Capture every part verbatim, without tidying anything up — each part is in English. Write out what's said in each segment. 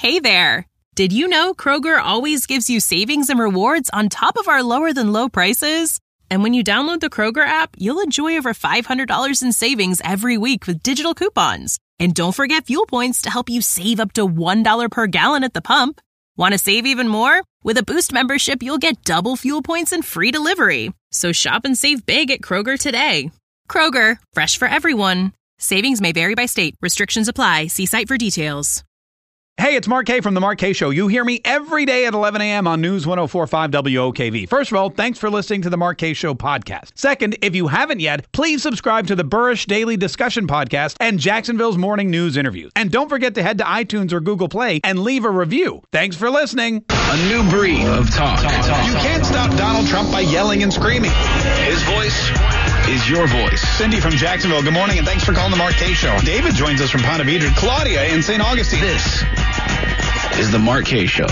Hey there! Did you know Kroger always gives you savings and rewards on top of our lower-than-low prices? And when you download the Kroger app, you'll enjoy over five hundred dollars in savings every week with digital coupons. And don't forget fuel points to help you save up to one dollar per gallon at the pump. Want to save even more? With a Boost membership, you'll get double fuel points and free delivery. So shop and save big at Kroger today. Kroger, fresh for everyone. Savings may vary by state. Restrictions apply. See site for details. Hey, it's Mark Kaye from The Mark Kaye Show. You hear me every day at eleven a.m. on News one oh four point five W O K V. First of all, thanks for listening to The Mark Kaye Show podcast. Second, if you haven't yet, please subscribe to the Burrish Daily Discussion podcast and Jacksonville's Morning News interviews. And don't forget to head to iTunes or Google Play and leave a review. Thanks for listening. A new breed of talk. talk, talk you can't stop Donald Trump by yelling and screaming. His voice is your voice. Cindy from Jacksonville, good morning, and thanks for calling The Mark Kaye Show. David joins us from Ponte Vedra. Claudia in Saint Augustine. This is The Mark Kaye Show.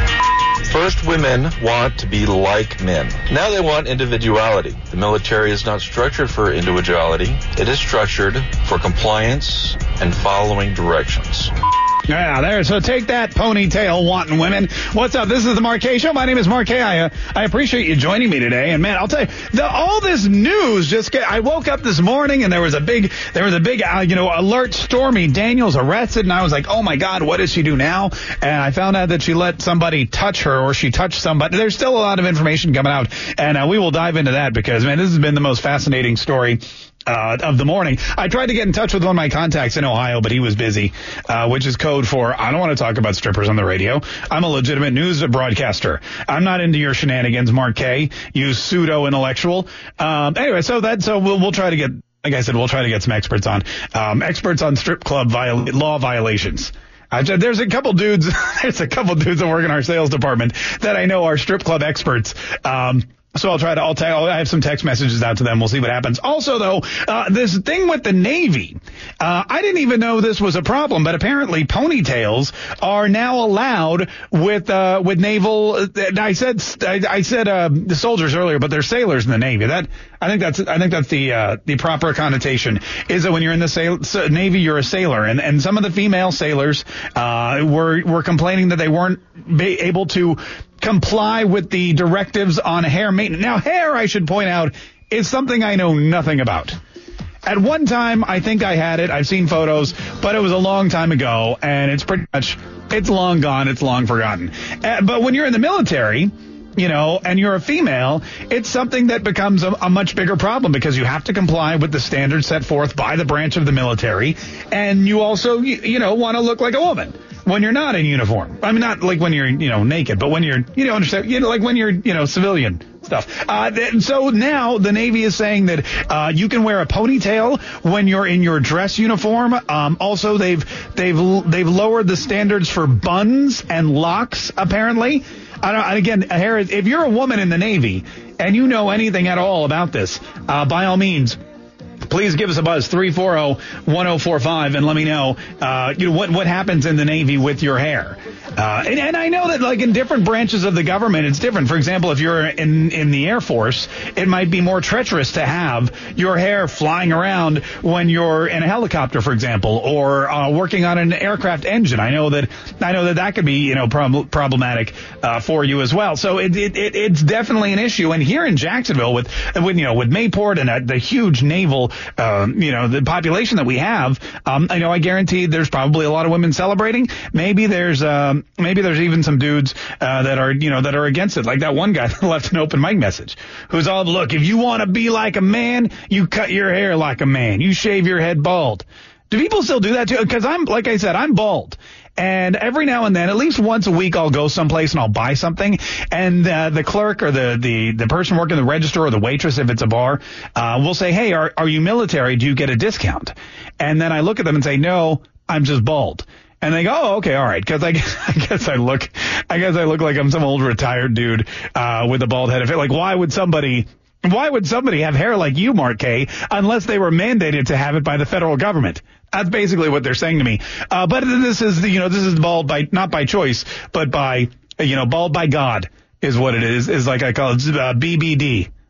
First, women want to be like men. Now they want individuality. The military is not structured for individuality. It is structured for compliance and following directions. Yeah, there. So take that, ponytail wanting women. What's up? This is the Mark Kaye Show. My name is Mark Kaye. I, uh, I appreciate you joining me today. And man, I'll tell you, the, all this news just get, I woke up this morning and there was a big, there was a big, uh, you know, alert. Stormy Daniels arrested, and I was like, oh my God, what does she do now? And I found out that she let somebody touch her, or she touched somebody. There's still a lot of information coming out, and uh, we will dive into that because man, this has been the most fascinating story Uh, of the morning. I tried to get in touch with one of my contacts in Ohio, but he was busy, uh, which is code for I don't want to talk about strippers on the radio. I'm a legitimate news broadcaster. I'm not into your shenanigans, Mark Kaye, you pseudo-intellectual. Um, anyway, so that so we'll, we'll try to get, like I said, we'll try to get some experts on, um, experts on strip club viol- law violations. Uh, there's a couple dudes, there's a couple dudes that work in our sales department that I know are strip club experts. Um, So I'll try to, I'll, tell, I have some text messages out to them. We'll see what happens. Also, though, uh, this thing with the Navy, uh, I didn't even know this was a problem, but apparently ponytails are now allowed with, uh, with naval, I said, I, I said, uh, the soldiers earlier, but they're sailors in the Navy. That, I think that's, I think that's the, uh, the proper connotation is that when you're in the sail, Navy, you're a sailor. And, and some of the female sailors, uh, were, were complaining that they weren't be able to comply with the directives on hair maintenance. Now, hair, I should point out, is something I know nothing about. At one time, I think I had it. I've seen photos, but it was a long time ago, and it's pretty much, it's long gone. It's long forgotten. Uh, but when you're in the military, you know, and you're a female, it's something that becomes a, a much bigger problem because you have to comply with the standards set forth by the branch of the military, and you also, you, you know, want to look like a woman when you're not in uniform. I mean, not like when you're, you know, naked, but when you're, you know, understand, you know, like when you're, you know, civilian stuff. Uh, th- so now the Navy is saying that uh, you can wear a ponytail when you're in your dress uniform. Um, also, they've they've they've lowered the standards for buns and locks. Apparently, I don't, and again, hair. If you're a woman in the Navy and you know anything at all about this, uh, by all means, please give us a buzz, three four zero, one zero four five, and let me know, uh, you know, what, what happens in the Navy with your hair. Uh, and, and I know that, like, in different branches of the government, it's different. For example, if you're in, in the Air Force, it might be more treacherous to have your hair flying around when you're in a helicopter, for example, or uh, working on an aircraft engine. I know that I know that that could be, you know, prob- problematic uh, for you as well. So it, it, it it's definitely an issue. And here in Jacksonville, with, with you know, with Mayport and uh, the huge naval, um, you know, the population that we have, um, I know I guarantee there's probably a lot of women celebrating. Maybe there's um, maybe there's even some dudes uh, that are, you know, that are against it. Like that one guy that left an open mic message who's all, look, if you want to be like a man, you cut your hair like a man. You shave your head bald. Do people still do that too? Because I'm, like I said, I'm bald. And every now and then, at least once a week, I'll go someplace and I'll buy something. And uh, the clerk or the, the, the person working the register or the waitress, if it's a bar, uh, will say, hey, are, are you military? Do you get a discount? And then I look at them and say, no, I'm just bald. And they go, oh, okay, all right, because I, I guess I look, I guess I look like I'm some old retired dude uh, with a bald head. Like, why would somebody, why would somebody have hair like you, Mark Kaye, unless they were mandated to have it by the federal government? That's basically what they're saying to me. Uh, but this is, the, you know, this is bald by not by choice, but by, you know, bald by God is what it is. Is like I call it uh, B B D.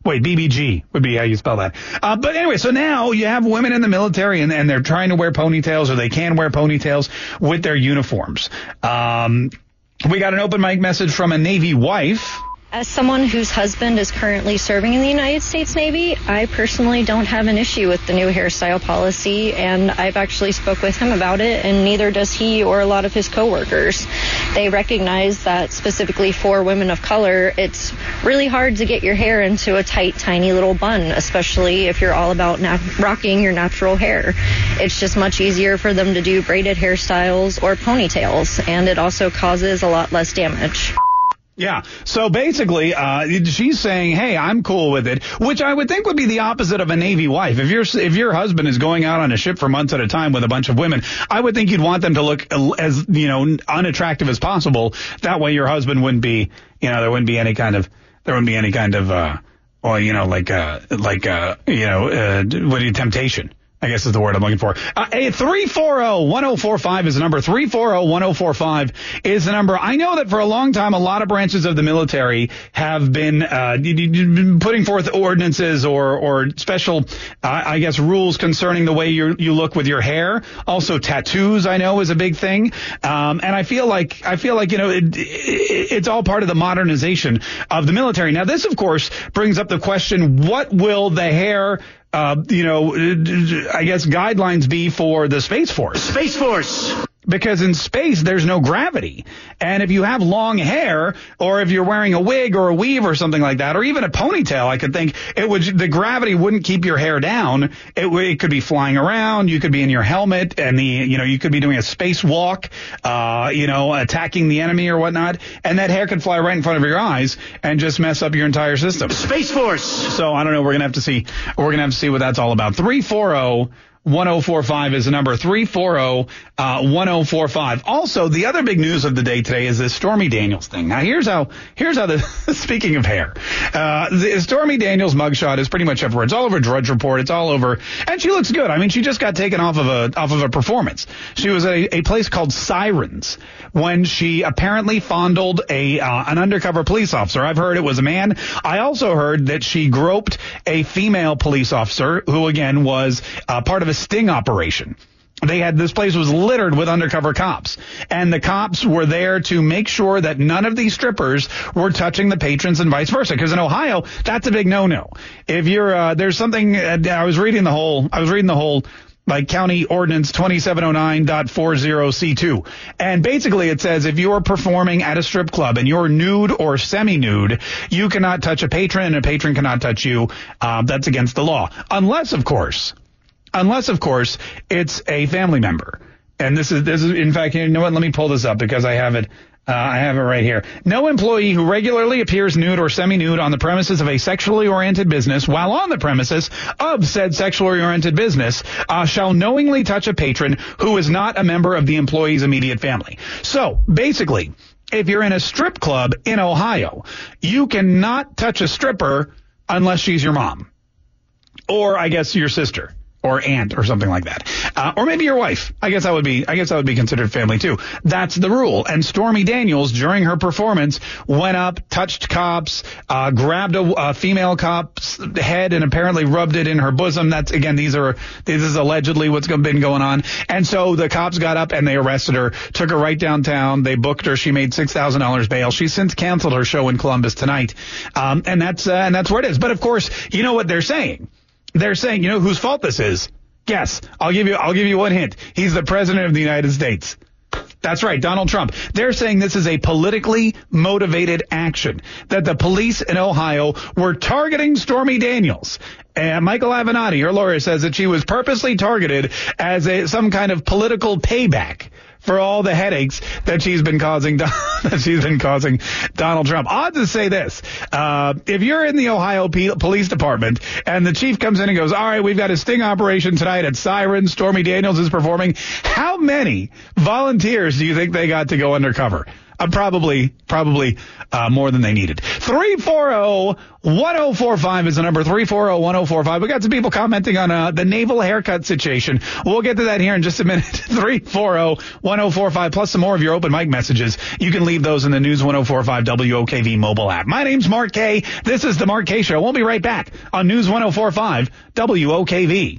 Wait, B B G would be how you spell that. Uh, but anyway, so now you have women in the military and, and they're trying to wear ponytails, or they can wear ponytails with their uniforms. Um, we got an open mic message from a Navy wife. As someone whose husband is currently serving in the United States Navy, I personally don't have an issue with the new hairstyle policy, and I've actually spoke with him about it, and neither does he or a lot of his coworkers. They recognize that specifically for women of color, it's really hard to get your hair into a tight, tiny little bun, especially if you're all about nat- rocking your natural hair. It's just much easier for them to do braided hairstyles or ponytails, and it also causes a lot less damage. Yeah. So basically, uh, she's saying, hey, I'm cool with it, which I would think would be the opposite of a Navy wife. If your if your husband is going out on a ship for months at a time with a bunch of women, I would think you'd want them to look as, you know, unattractive as possible. That way your husband wouldn't be, you know, there wouldn't be any kind of, there wouldn't be any kind of, uh, well, you know, like, uh, like, uh, you know, uh, what do you, temptation, I guess is the word I'm looking for. Uh, three four zero, one zero four five is the number. three four zero, one zero four five is the number. I know that for a long time, a lot of branches of the military have been uh, putting forth ordinances or or special, uh, I guess, rules concerning the way you you look with your hair. Also, tattoos, I know, is a big thing. Um, and I feel like I feel like you know it, it, it's all part of the modernization of the military. Now, this, of course, brings up the question: what will the hair Uh, you know, I guess guidelines be for the Space Force? Space Force. Because in space, there's no gravity. And if you have long hair, or if you're wearing a wig or a weave or something like that, or even a ponytail, I could think it would, the gravity wouldn't keep your hair down. It, it could be flying around. You could be in your helmet and the, you know, you could be doing a spacewalk, uh, you know, attacking the enemy or whatnot. And that hair could fly right in front of your eyes and just mess up your entire system. Space Force. So I don't know. We're going to have to see, we're going to have to see what that's all about. three four zero, one zero four five is the number. three four zero, one zero four five. Also, the other big news of the day today is this Stormy Daniels thing. Now, here's how, here's how the, speaking of hair, uh, the Stormy Daniels mugshot is pretty much everywhere. It's all over Drudge Report. It's all over, and she looks good. I mean, she just got taken off of a, off of a performance. She was at a, a place called Sirens when she apparently fondled a, uh, an undercover police officer. I've heard it was a man. I also heard that she groped a female police officer who, again, was uh, part of a sting operation. They had, this place was littered with undercover cops, and the cops were there to make sure that none of these strippers were touching the patrons and vice versa. Because in Ohio, that's a big no-no. If you're, uh, there's something, uh, I was reading the whole, I was reading the whole, like County Ordinance twenty-seven oh nine point forty C two. And basically it says if you're performing at a strip club and you're nude or semi-nude, you cannot touch a patron and a patron cannot touch you. Uh, that's against the law. Unless, of course, Unless, of course, it's a family member. And this is, this is, in fact, you know what? Let me pull this up because I have it, uh, I have it right here. No employee who regularly appears nude or semi-nude on the premises of a sexually oriented business while on the premises of said sexually oriented business, uh, shall knowingly touch a patron who is not a member of the employee's immediate family. So, basically, if you're in a strip club in Ohio, you cannot touch a stripper unless she's your mom. Or, I guess, your sister. Or aunt or something like that. Uh, or maybe your wife. I guess that would be, I guess that would be considered family too. That's the rule. And Stormy Daniels, during her performance, went up, touched cops, uh, grabbed a, a female cop's head and apparently rubbed it in her bosom. That's, again, these are, this is allegedly what's been going on. And so the cops got up and they arrested her, took her right downtown. They booked her. She made six thousand dollars bail. She's since canceled her show in Columbus tonight. Um, and that's, uh, and that's where it is. But of course, you know what they're saying? They're saying, you know whose fault this is? Guess. I'll give you, I'll give you one hint. He's the president of the United States. That's right, Donald Trump. They're saying this is a politically motivated action, that the police in Ohio were targeting Stormy Daniels. And Michael Avenatti, her lawyer, says that she was purposely targeted as a, some kind of political payback for all the headaches that she's been causing, that she's been causing Donald Trump. Odd to say this. Uh, if you're in the Ohio P- Police Department and the chief comes in and goes, all right, we've got a sting operation tonight at Sirens, Stormy Daniels is performing. How many volunteers do you think they got to go undercover? Uh, probably, probably uh, more than they needed. three four zero, one zero four five is the number, three four zero, one zero four five. We got some people commenting on uh, the navel haircut situation. We'll get to that here in just a minute. three four zero, one zero four five, plus some more of your open mic messages. You can leave those in the News one oh four five W O K V mobile app. My name's Mark Kaye. This is the Mark Kaye Show. We'll be right back on News one oh four five W O K V.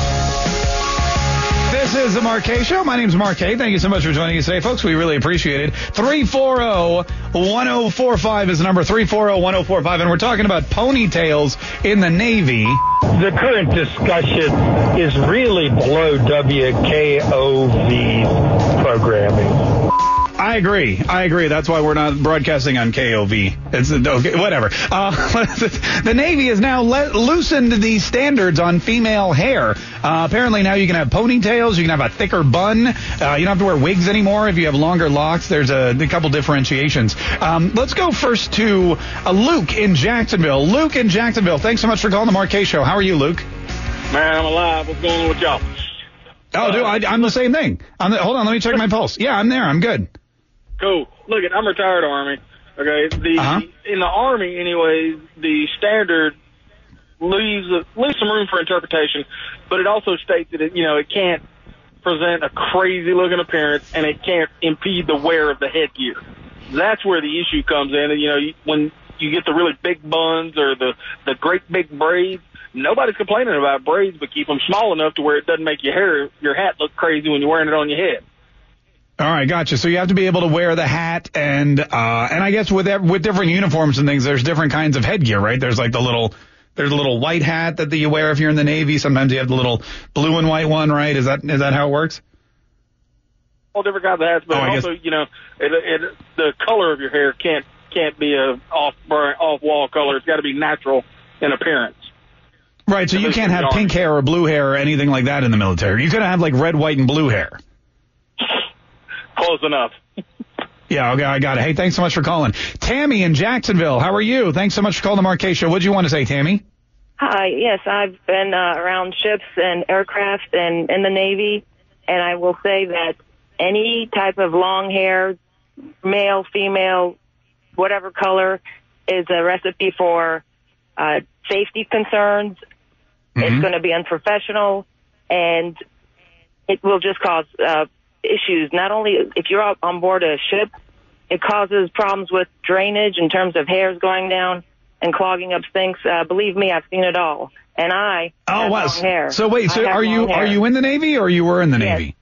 This is the Mark Kaye Show. My name's Mark Kaye. Thank you so much for joining us today, folks. We really appreciate it. three four zero, one zero four five is the number, three four zero, one zero four five, and we're talking about ponytails in the Navy. The current discussion is really below W K O V's programming. I agree. I agree. That's why we're not broadcasting on K O V. It's okay, whatever. Uh, the Navy has now let, loosened the standards on female hair. Uh, apparently now you can have ponytails. You can have a thicker bun. Uh, you don't have to wear wigs anymore if you have longer locks. There's a, a couple differentiations. Um, let's go first to uh, Luke in Jacksonville. Luke in Jacksonville. Thanks so much for calling the Mark Kaye Show. How are you, Luke? Man, I'm alive. What's going on with y'all? Oh, dude, I, I'm the same thing. I'm the, hold on, let me check my pulse. Yeah, I'm there. I'm good. Cool. Look, I'm retired Army. Okay, the uh-huh. in the Army, anyways, the standard leaves leaves some room for interpretation, but it also states that it, you know, it can't present a crazy looking appearance and it can't impede the wear of the headgear. That's where the issue comes in. And you know, when you get the really big buns or the the great big braids, nobody's complaining about braids, but keep them small enough to where it doesn't make your hair, your hat look crazy when you're wearing it on your head. All right, gotcha. So you have to be able to wear the hat, and uh, and I guess with with different uniforms and things, there's different kinds of headgear, right? There's like the little there's a little white hat that you wear if you're in the Navy. Sometimes you have the little blue and white one, right? Is that is that how it works? All different kinds of hats, but oh, also, you know, it, it, the color of your hair can't can't be a off off wall color. It's got to be natural in appearance. Right. So you can't have pink hair or blue hair or anything like that in the military. You could have like red, white, and blue hair. Close enough. Yeah, okay, I got it. Hey, thanks so much for calling. Tammy in Jacksonville, how are you? Thanks so much for calling the Mark Kaye Show. What do you want to say, Tammy? Hi, yes, I've been uh, around ships and aircraft and in the Navy, and I will say that any type of long hair, male, female, whatever color, is a recipe for uh, safety concerns. Mm-hmm. It's going to be unprofessional, and it will just cause uh, issues. Not only if you're out on board a ship, it causes problems with drainage in terms of hairs going down and clogging up sinks. Uh, believe me, I've seen it all. And I oh, have wow. long hair. So wait, so are you hair. are you in the Navy or you were in the yes. Navy?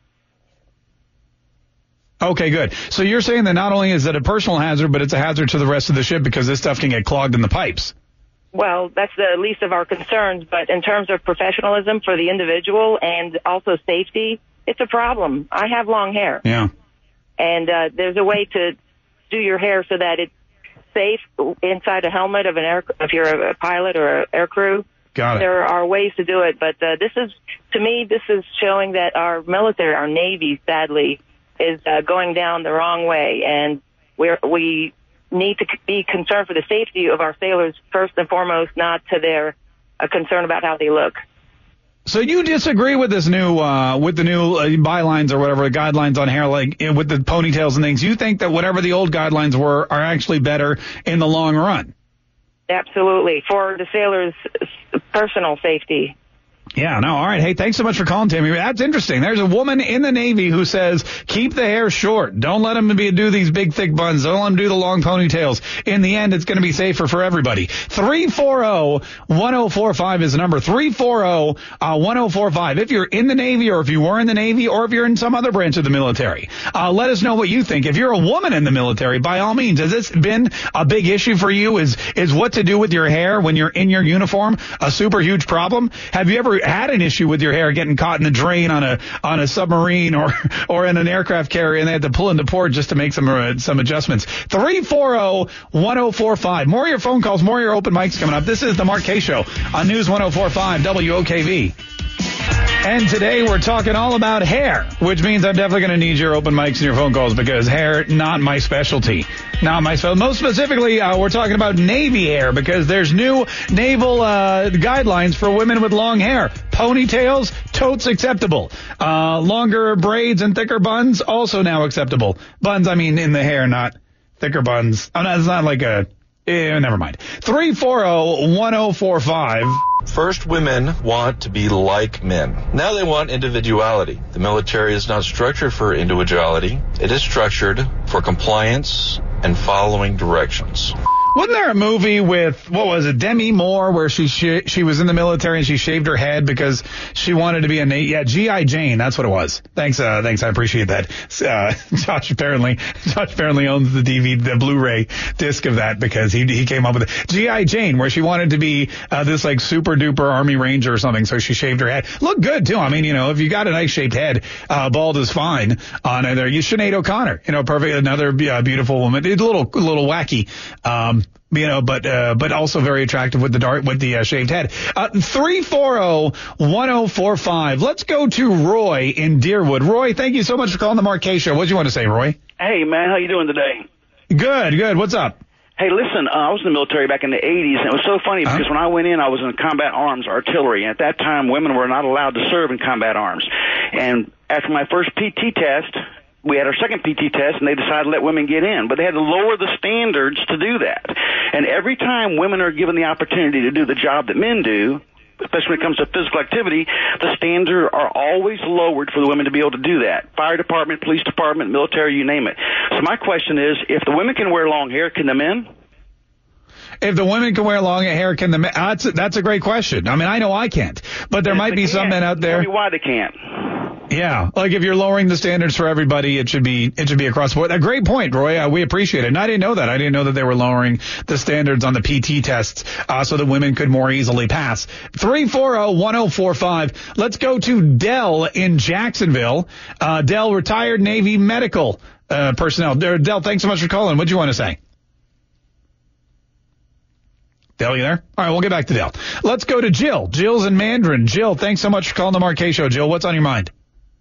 Okay, good. So you're saying that not only is it a personal hazard, but it's a hazard to the rest of the ship because this stuff can get clogged in the pipes. Well, that's the least of our concerns, but in terms of professionalism for the individual and also safety, it's a problem. I have long hair. Yeah. And uh, there's a way to do your hair so that it's safe inside a helmet of an air, if you're a pilot or an air crew. Got it. There are ways to do it, but uh, this is, to me, this is showing that our military, our Navy, sadly, is uh, going down the wrong way, and we're, we need to be concerned for the safety of our sailors first and foremost, not to their uh, concern about how they look. So you disagree with this new, uh, with the new uh, bylines or whatever, guidelines on hair, like with the ponytails and things. You think that whatever the old guidelines were are actually better in the long run? Absolutely. For the sailors' personal safety. Yeah, no, all right. Hey, thanks so much for calling, Tammy. That's interesting. There's a woman in the Navy who says, keep the hair short. Don't let them be, do these big, thick buns. Don't let them do the long ponytails. In the end, it's going to be safer for everybody. three four zero, one zero four five is the number. three four zero, one zero four five. If you're in the Navy or if you were in the Navy or if you're in some other branch of the military, uh, let us know what you think. If you're a woman in the military, by all means, has this been a big issue for you? Is, is what to do with your hair when you're in your uniform a super huge problem? Have you ever had an issue with your hair getting caught in the drain on a on a submarine or or in an aircraft carrier and they had to pull into port just to make some uh, some adjustments? three four zero, one zero four five. More of your phone calls, more of your open mics coming up. This is the Mark Kaye Show on News one oh four point five W O K V. And today we're talking all about hair, which means I'm definitely going to need your open mics and your phone calls because hair, not my specialty. Not my specialty. Most specifically, uh, we're talking about Navy hair because there's new naval uh, guidelines for women with long hair. Ponytails, totes acceptable. Uh, longer braids and thicker buns, also now acceptable. Buns, I mean in the hair, not thicker buns. Oh, no, it's not like a, eh, never mind. three four zero, one zero four five. First, women want to be like men. Now they want individuality. The military is not structured for individuality. It is structured for compliance and following directions. Wasn't there a movie with, what was it, Demi Moore, where she she, she was in the military and she shaved her head because she wanted to be a Navy? Yeah, G I. Jane, that's what it was. Thanks, uh, thanks, I appreciate that. Uh, Josh apparently, Josh apparently owns the D V D, the Blu-ray disc of that because he he came up with it. G I. Jane, where she wanted to be uh, this like super duper Army Ranger or something, so she shaved her head. Looked good too. I mean, you know, if you got a nice shaped head, uh, bald is fine. On uh, there, you Sinead O'Connor, you know, perfect, another uh, beautiful woman. It's a little a little wacky. Um, You know, but uh, but also very attractive with the dark with the uh, shaved head. Uh, three four zero, one zero four five. Let's go to Roy in Deerwood. Roy, thank you so much for calling the Marquez Show. What do you want to say, Roy? Hey, man, how you doing today? Good, good. What's up? Hey, listen, uh, I was in the military back in the eighties, and it was so funny because uh-huh. when I went in, I was in combat arms artillery, and at that time, women were not allowed to serve in combat arms. And after my first P T test, we had our second P T test, and they decided to let women get in. But they had to lower the standards to do that. And every time women are given the opportunity to do the job that men do, especially when it comes to physical activity, the standards are always lowered for the women to be able to do that. Fire department, police department, military, you name it. So my question is, if the women can wear long hair, can the men? If the women can wear long hair, can the men? That's a, that's a great question. I mean, I know I can't, but there Yes, might they be can. some men out there. Tell me why they can't. Yeah, like if you're lowering the standards for everybody, it should be it should be across the board. A great point, Roy. Uh, we appreciate it. And I didn't know that. I didn't know that they were lowering the standards on the P T tests uh, so that women could more easily pass. three four zero, one zero four five. Let's go to Dell in Jacksonville. Uh, Dell, retired Navy medical uh, personnel. Dell, thanks so much for calling. What do you want to say? Dell, you there? All right, we'll get back to Dell. Let's go to Jill. Jill's in Mandarin. Jill, thanks so much for calling the Marquez Show. Jill, what's on your mind?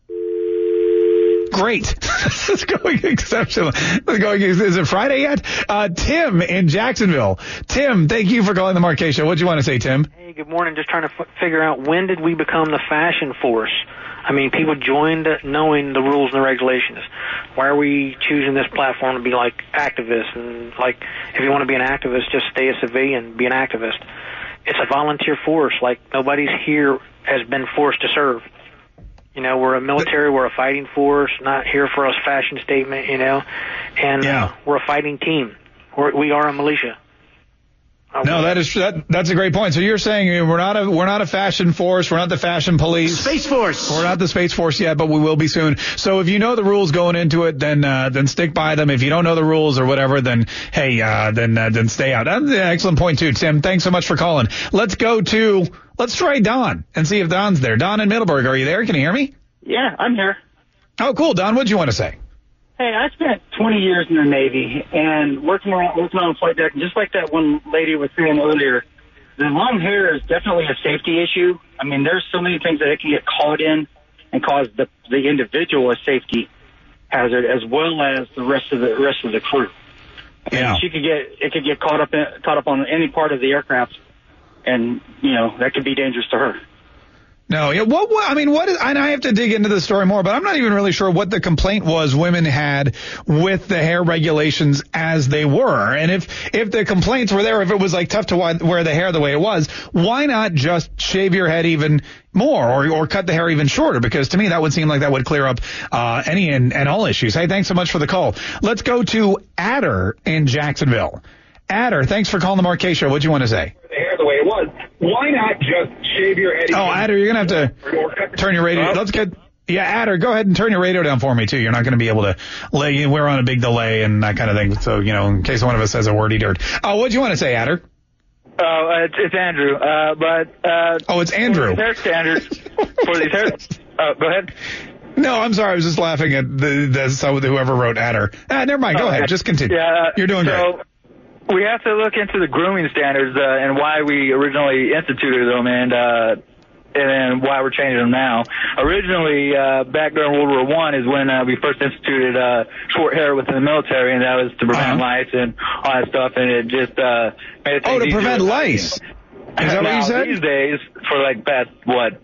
Great. This is going exceptional. This is, going, is it Friday yet? Uh, Tim in Jacksonville. Tim, thank you for calling the Marquez Show. What do you want to say, Tim? Hey, good morning. Just trying to f- figure out, when did we become the fashion force? I mean, people joined knowing the rules and the regulations. Why are we choosing this platform to be like activists? And like, if you want to be an activist, just stay a civilian, be an activist. It's a volunteer force. Like, nobody's here has been forced to serve. You know, we're a military, we're a fighting force, not here for a fashion statement, you know, and yeah. uh, we're a fighting team. We're, we are a militia. No, that is that. That's a great point. So you're saying we're not a we're not a fashion force, we're not the fashion police, Space Force. We're not the Space Force yet, but we will be soon. So if you know the rules going into it, then uh, then stick by them. If you don't know the rules or whatever, then hey, uh, then uh, then stay out. That's an excellent point too, Tim. Thanks so much for calling. Let's go to let's try Don and see if Don's there. Don in Middleburg, are you there? Can you hear me? Yeah, I'm here. Oh, cool, Don. What do you want to say? Hey, I spent twenty years in the Navy and working around, working on the flight deck, and just like that one lady was saying earlier, the long hair is definitely a safety issue. I mean, there's so many things that it can get caught in and cause the the individual a safety hazard as well as the rest of the rest of the crew. Yeah, and she could get it could get caught up in, caught up on any part of the aircraft, and you know that could be dangerous to her. No, yeah. What, what? I mean, what is? And I have to dig into the story more, but I'm not even really sure what the complaint was women had with the hair regulations as they were. And if if the complaints were there, if it was like tough to wear the hair the way it was, why not just shave your head even more, or or cut the hair even shorter? Because to me, that would seem like that would clear up uh, any and, and all issues. Hey, thanks so much for the call. Let's go to Adder in Jacksonville. Adder, thanks for calling the Marquez Show. What do you want to say? The hair the way it was. Why not just shave your head? Oh, Adder, you're going to have to turn your radio. Let's get, yeah, Adder, go ahead and turn your radio down for me, too. You're not going to be able to lay, you. We're on a big delay and that kind of thing. So, you know, in case one of us says a wordy dirt. Oh, what do you want to say, Adder? Oh, uh, it's, it's Andrew. Uh, but, uh, oh, it's Andrew. For these hair standards, for these hair, oh, go ahead. No, I'm sorry. I was just laughing at the, the so whoever wrote Adder. Ah, never mind. Go oh, ahead. Okay. Just continue. Yeah, You're doing so, great. We have to look into the grooming standards uh, and why we originally instituted them, and uh, and then why we're changing them now. Originally, uh, back during World War One is when uh, we first instituted uh, short hair within the military, and that was to prevent uh-huh. lice and all that stuff, and it just uh, made it oh to prevent lice. Is that now, what you said? These days, for like past what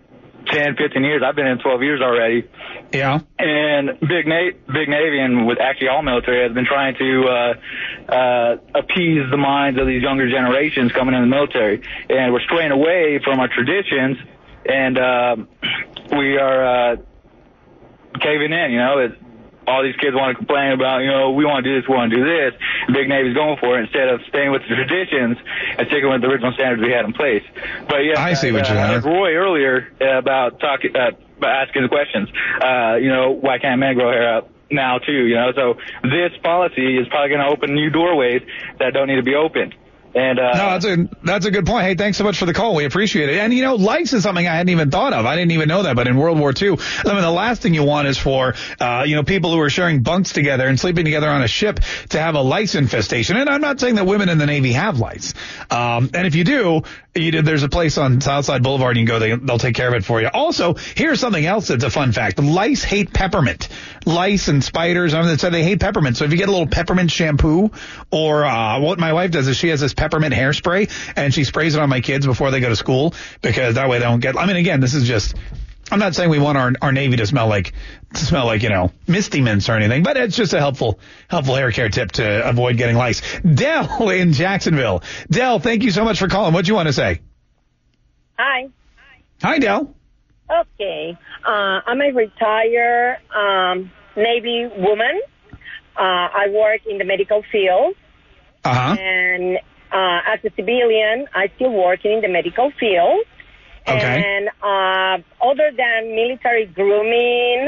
ten, fifteen years. I've been in twelve years already. Yeah. And Big Na- Big Navy, and with actually all military, has been trying to uh, uh, appease the minds of these younger generations coming in the military. And we're straying away from our traditions, and uh, we are uh, caving in, you know. It, all these kids want to complain about, you know, we want to do this, we want to do this. Big Navy's going for it instead of staying with the traditions and sticking with the original standards we had in place. But yeah, I see what uh, you I have. asked Roy earlier uh, about talking, uh, about asking the questions. Uh, you know, why can't men grow hair out now too? You know, so this policy is probably going to open new doorways that don't need to be opened. And, uh, no, that's a that's a good point. Hey, thanks so much for the call. We appreciate it. And, you know, lice is something I hadn't even thought of. I didn't even know that. But in World War Two, I mean, the last thing you want is for, uh, you know, people who are sharing bunks together and sleeping together on a ship to have a lice infestation. And I'm not saying that women in the Navy have lice. Um, and if you do, you do, there's a place on Southside Boulevard you can go. They, they'll take care of it for you. Also, here's something else that's a fun fact. Lice hate peppermint. Lice and spiders, I mean, they they hate peppermint. So if you get a little peppermint shampoo, or uh, what my wife does is she has this peppermint hairspray, and she sprays it on my kids before they go to school, because that way they don't get, I mean, again, this is just, I'm not saying we want our our Navy to smell like, to smell like, you know, Misty Mints or anything, but it's just a helpful, helpful hair care tip to avoid getting lice. Dell in Jacksonville. Dell, thank you so much for calling. What do you want to say? Hi. Hi, Dell. Okay. Uh, I'm a retired um, Navy woman. Uh, I work in the medical field. Uh-huh. And uh, as a civilian, I still work in the medical field. Okay. And uh, other than military grooming,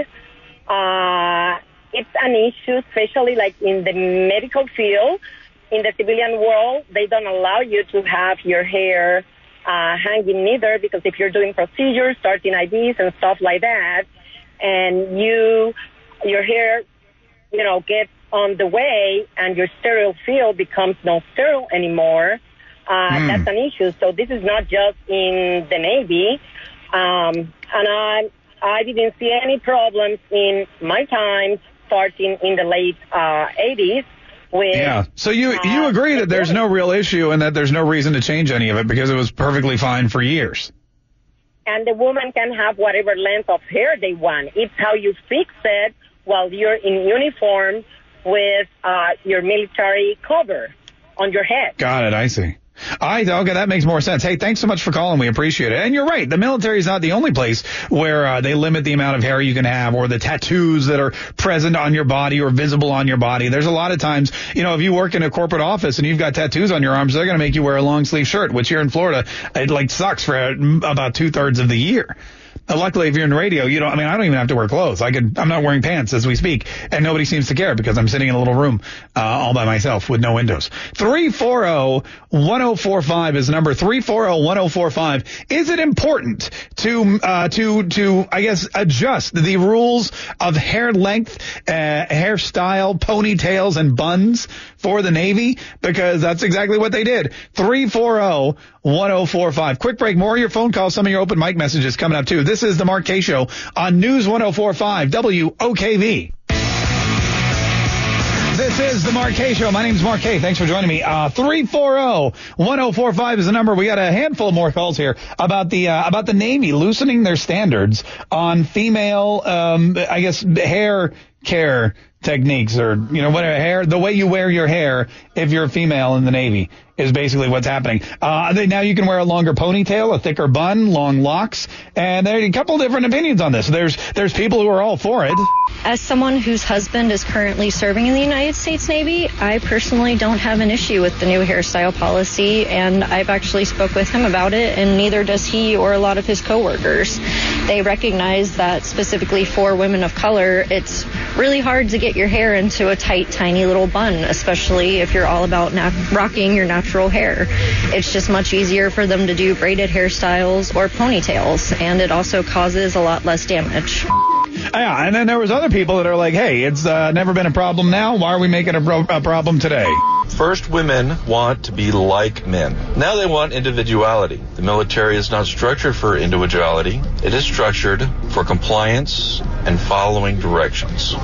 uh, it's an issue, especially like in the medical field. In the civilian world, they don't allow you to have your hair uh, hanging neither, because if you're doing procedures, starting I Vs and stuff like that, and you, your hair, you know, gets on the way and your sterile field becomes not sterile anymore, uh, mm. that's an issue. So this is not just in the Navy. Um, and I, I didn't see any problems in my time starting in the late uh, eighties. With, yeah. So you uh, you agree that there's no real issue and that there's no reason to change any of it because it was perfectly fine for years. And the woman can have whatever length of hair they want. It's how you fix it while you're in uniform with uh, your military cover on your head. Got it. I see. I okay, that makes more sense. Hey, thanks so much for calling. We appreciate it. And you're right. The military is not the only place where uh, they limit the amount of hair you can have or the tattoos that are present on your body or visible on your body. There's a lot of times, you know, if you work in a corporate office and you've got tattoos on your arms, they're going to make you wear a long sleeve shirt, which here in Florida, it like sucks for about two thirds of the year. Uh, luckily, if you're in radio, you don't, I mean, I don't even have to wear clothes. I could, I'm not wearing pants as we speak, and nobody seems to care because I'm sitting in a little room, uh, all by myself with no windows. three four zero, one zero four five is the number. three four zero, one zero four five. Is it important to, uh, to, to, I guess, adjust the rules of hair length, uh, hairstyle, ponytails, and buns for the Navy? Because that's exactly what they did. three four zero, one zero four five. Quick break. More of your phone calls, some of your open mic messages coming up, too. This is the Mark Kaye Show on News one oh four point five W O K V. This is the Mark Kaye Show. My name is Mark Kaye. Thanks for joining me. Uh, three four zero, one zero four five is the number. We got a handful more calls here about the uh, about the Navy loosening their standards on female, um, I guess, hair care techniques, or, you know, whatever, hair, the way you wear your hair if you're a female in the Navy is basically what's happening. Uh, they, now you can wear a longer ponytail, a thicker bun, long locks, and there are a couple different opinions on this. There's there's people who are all for it. As someone whose husband is currently serving in the United States Navy, I personally don't have an issue with the new hairstyle policy, and I've actually spoke with him about it, and neither does he or a lot of his coworkers. They recognize that specifically for women of color, it's really hard to get your hair into a tight, tiny little bun, especially if you're all about nat- rocking your natural hair. It's just much easier for them to do braided hairstyles or ponytails, and it also causes a lot less damage. Yeah, and then there was other people that are like, hey, it's uh, never been a problem now. Why are we making a, pro- a problem today? First, women want to be like men. Now they want individuality. The military is not structured for individuality. It is structured for compliance and following directions.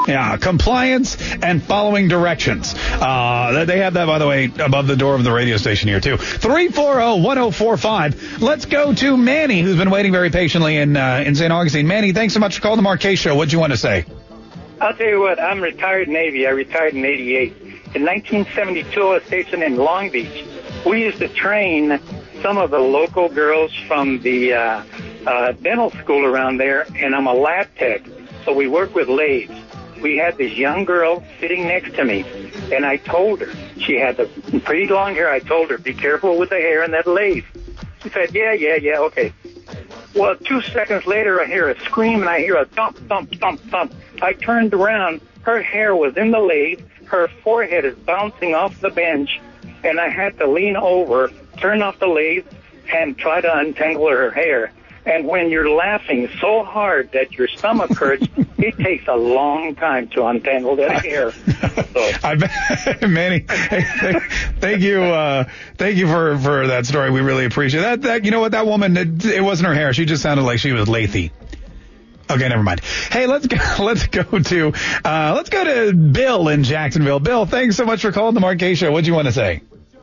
Yeah, compliance and following directions. Uh, they have that, by the way, above the door of the radio station here, too. three four zero, one zero four five. Let's go to Manny, who's been waiting very patiently in uh, in Saint Augustine. Manny, thanks so much for calling the Mark Kaye Show. What'd you want to say? I'll tell you what, I'm retired Navy. I retired in eighty-eight. In nineteen seventy-two, I was stationed in Long Beach. We used to train some of the local girls from the uh, uh, dental school around there, and I'm a lab tech, so we work with lathes. We had this young girl sitting next to me, and I told her, she had the pretty long hair, I told her, be careful with the hair in that lathe. She said, yeah, yeah, yeah, okay. Well, two seconds later, I hear a scream, and I hear a thump, thump, thump, thump. I turned around. Her hair was in the lathe. Her forehead is bouncing off the bench, and I had to lean over, turn off the lathe, and try to untangle her hair. And when you're laughing so hard that your stomach hurts, it takes a long time to untangle that hair. So. I bet, Manny, hey, thank you, uh, thank you for, for that story. We really appreciate that. That you know what, that woman, it, it wasn't her hair. She just sounded like she was lathy. Okay, never mind. Hey, let's go. Let's go to uh, let's go to Bill in Jacksonville. Bill, thanks so much for calling the Mark Kaye Show. What'd you want to say?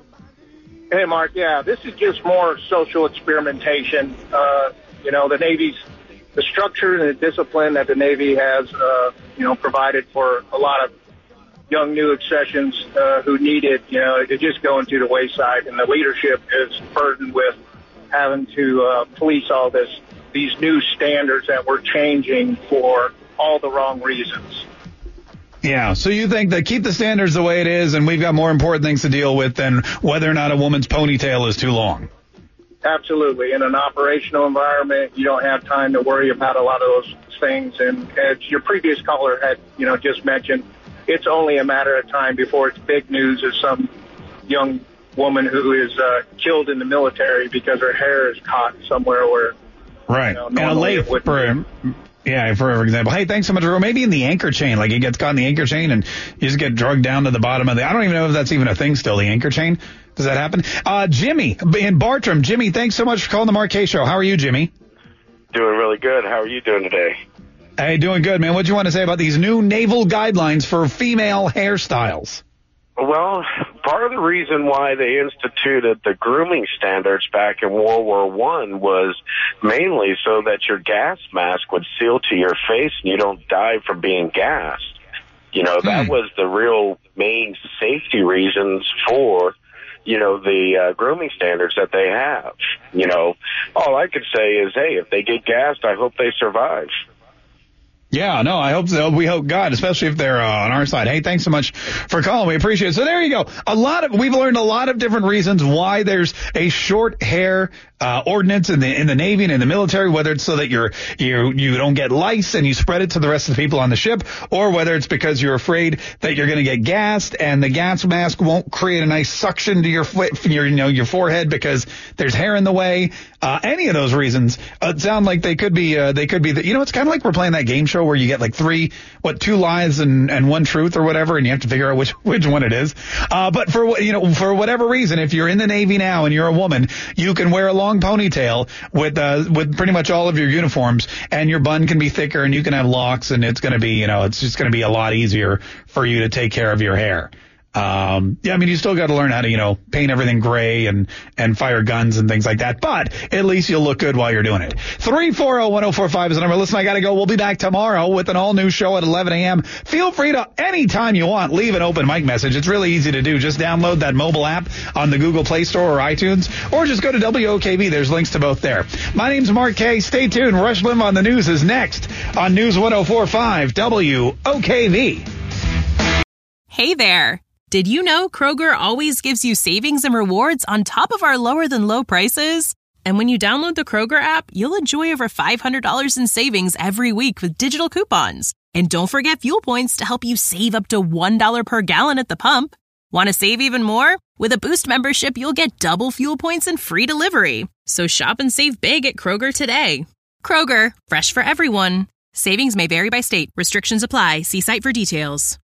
Hey, Mark. Yeah, this is just more social experimentation. Uh, you know, the Navy's the structure and the discipline that the Navy has, uh, you know, provided for a lot of young new accessions uh, who need it. You know, it's just going to the wayside, and the leadership is burdened with having to uh, police all this. These new standards that we're changing for all the wrong reasons. Yeah, so you think that keep the standards the way it is, and we've got more important things to deal with than whether or not a woman's ponytail is too long? Absolutely. In an operational environment, you don't have time to worry about a lot of those things. And as your previous caller had, you know, just mentioned, it's only a matter of time before it's big news of some young woman who is uh, killed in the military because her hair is caught somewhere where, right. You know, and a lathe, for, yeah, for example. Hey, thanks so much. Or maybe in the anchor chain, like it gets caught in the anchor chain and you just get drugged down to the bottom of the, I don't even know if that's even a thing still, the anchor chain. Does that happen? Uh, Jimmy in Bartram. Jimmy, thanks so much for calling the Mark Kaye Show. How are you, Jimmy? Doing really good. How are you doing today? Hey, doing good, man. What do you want to say about these new naval guidelines for female hairstyles? Well, part of the reason why they instituted the grooming standards back in World War One was mainly so that your gas mask would seal to your face and you don't die from being gassed. You know, that was the real main safety reasons for, you know, the uh, grooming standards that they have. You know, all I could say is, hey, if they get gassed, I hope they survive. Yeah, no, I hope so. We hope God, especially if they're uh, on our side. Hey, thanks so much for calling. We appreciate it. So there you go. A lot of we've learned a lot of different reasons why there's a short hair uh, ordinance in the in the Navy and in the military. Whether it's so that you're you you don't get lice and you spread it to the rest of the people on the ship, or whether it's because you're afraid that you're going to get gassed and the gas mask won't create a nice suction to your foot, your you know your forehead because there's hair in the way. Uh, any of those reasons uh, sound like they could be uh, they could be the, you know it's kind of like we're playing that game show where you get like three, what, two lies and, and one truth or whatever, and you have to figure out which which one it is. Uh, but for you know for whatever reason, if you're in the Navy now and you're a woman, you can wear a long ponytail with uh, with pretty much all of your uniforms, and your bun can be thicker, and you can have locks, and it's going to be you know it's just going to be a lot easier for you to take care of your hair. Um, yeah, I mean, you still got to learn how to, you know, paint everything gray and, and fire guns and things like that. But at least you'll look good while you're doing it. three four zero, one zero four five is the number. Listen, I got to go. We'll be back tomorrow with an all new show at eleven a.m. Feel free to, anytime you want, leave an open mic message. It's really easy to do. Just download that mobile app on the Google Play Store or iTunes, or just go to W O K V. There's links to both there. My name's Mark Kaye. Stay tuned. Rush Limbaugh on the News is next on News one oh four point five W O K V. Hey there. Did you know Kroger always gives you savings and rewards on top of our lower-than-low prices? And when you download the Kroger app, you'll enjoy over five hundred dollars in savings every week with digital coupons. And don't forget fuel points to help you save up to one dollar per gallon at the pump. Want to save even more? With a Boost membership, you'll get double fuel points and free delivery. So shop and save big at Kroger today. Kroger, fresh for everyone. Savings may vary by state. Restrictions apply. See site for details.